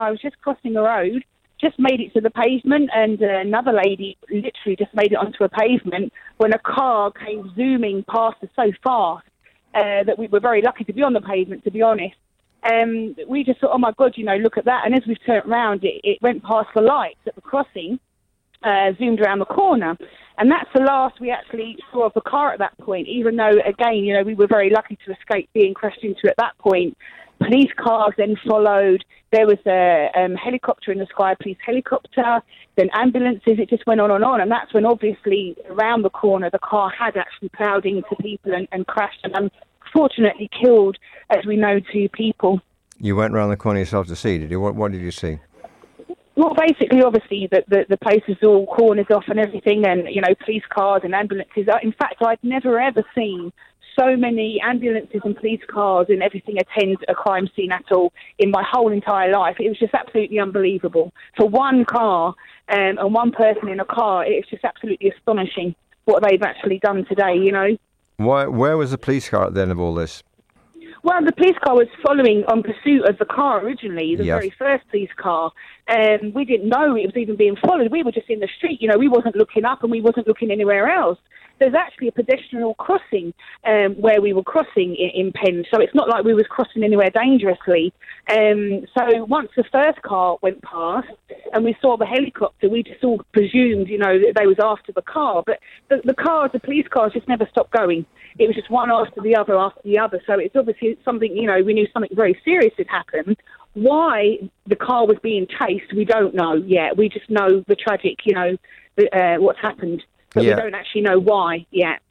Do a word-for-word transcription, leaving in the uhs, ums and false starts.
I was just crossing the road, just made it to the pavement, and uh, another lady literally just made it onto a pavement when a car came zooming past us so fast uh, that we were very lucky to be on the pavement, to be honest. Um, we just thought, oh my God, you know, look at that. And as we've turned around, it, it went past the lights at the crossing, uh, zoomed around the corner. And that's the last we actually saw of the car at that point, even though, again, you know, we were very lucky to escape being crashed into at that point. Police cars then followed. There was a um, helicopter in the sky, a police helicopter, then ambulances. It just went on and on. And that's when, obviously, around the corner, the car had actually ploughed into people and, and crashed and unfortunately killed, as we know, two people. You went round the corner yourself to see, did you? What, what did you see? Well, basically, obviously, the, the, the place was all cornered off and everything, and, you know, police cars and ambulances. In fact, I'd never, ever seen so many ambulances and police cars and everything attend a crime scene at all in my whole entire life. It was just absolutely unbelievable. For one car um, and one person in a car, it's just absolutely astonishing what they've actually done today, you know. Why, where was the police car at the end of all this? Well, the police car was following on pursuit of the car originally, the Yes. very first police car. Um, we didn't know it was even being followed. We were just in the street, you know, we wasn't looking up and we wasn't looking anywhere else. There's actually a pedestrian crossing um, where we were crossing in, in Penn, so it's not like we was crossing anywhere dangerously. Um, so once the first car went past and we saw the helicopter, we just all presumed, you know, that they was after the car. But the, the cars, the police cars, just never stopped going. It was just one after the other after the other. So it's obviously something, you know, we knew something very serious had happened. Why the car was being chased, we don't know yet. We just know the tragic, you know, the, uh, what's happened. But Yeah. we don't actually know why yet.